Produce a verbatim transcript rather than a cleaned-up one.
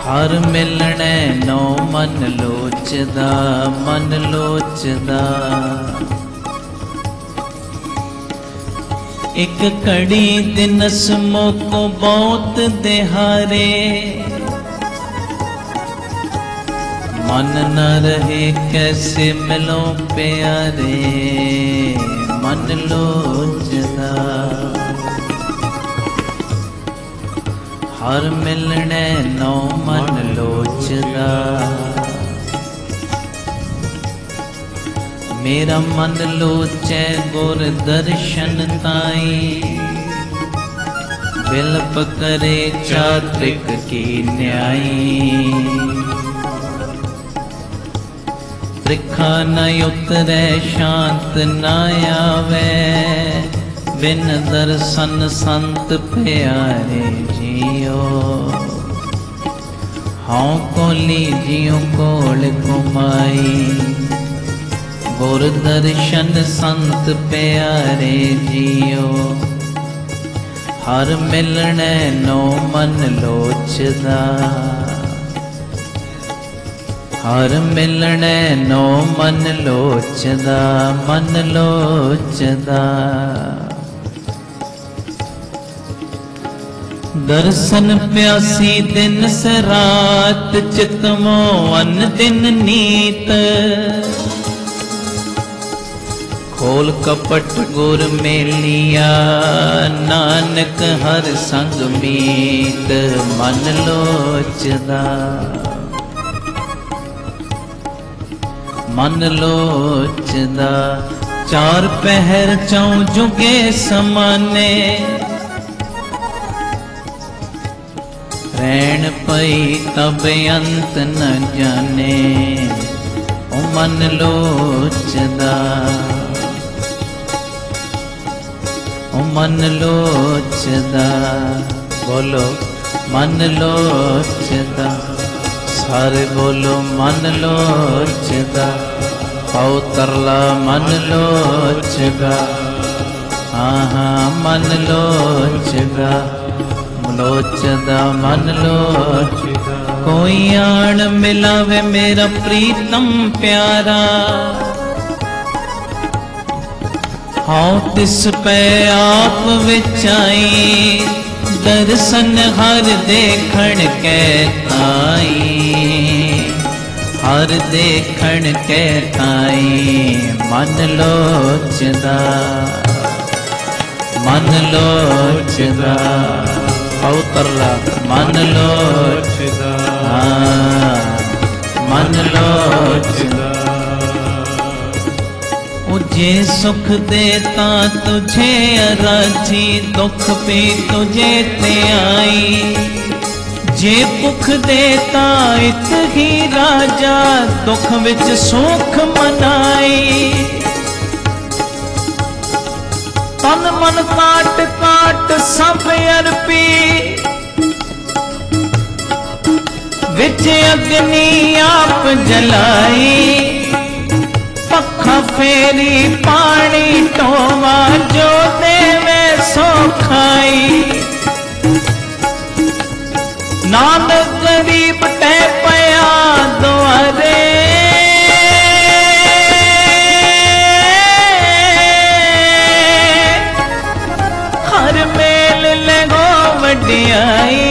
हर मिलने नो मन लोचदा मन लोचदा। एक कड़ी दिनस मोको बहुत दिहारे, मन न रहे कैसे मिलो प्यारे मन लोचदा। हर मिलने नो मन लोचदा। मेरा मन लोचे गुर दर्शन ताई, बिलप करे चात्रिक की न्यायी। त्रिखा न उतरे शांत न आवे, बिन दर्शन संत प्यारे जियो। हाँ कोली जियो कोल कुमाई, गुर दर्शन संत प्यारे जियो। हर मिलने नो मन लोचदा। हर मिलने नो मन लोचदा मन लोचदा। दर्शन प्यासी दिन से रात, चितमो अन दिन नीत। खोल कपट गुर मेलिया, नानक हर संग मीत मन लोचदा मन लोचदा। चार पहर चौ जुगे समाने, रैन पई तब अंत न जाने ओ मन लोचदा ओ मन लोचदा। बोलो मन लोचदा, सारे बोलो मन लोचदा। पाओ तरला मन लोचदा, हाँ हाँ मन लोचदा लोचदा मन लोचदा। कोई आण मिलावे मेरा प्रीतम प्यारा, हाँ तिस पे आप विचाई। दर्शन हर देखण के ताई, हर देखण के ताई मन लोचदा मन लोचदा। औतरला मन लोचदा, मन लोचदा। मुझे सुख देता तुझे राजी, दुख भी तुझे ते आई। जे भुख देता इत ही राजा, दुख विच सुख मनाई। तन मन काट काट सब अर्पी, विच अग्नि आप जलाई। पखा फेरी पानी टोवा, जो देवे सो खाई। नानक गरीब टह पया द्वारे, हर मेल लगो वडियाई।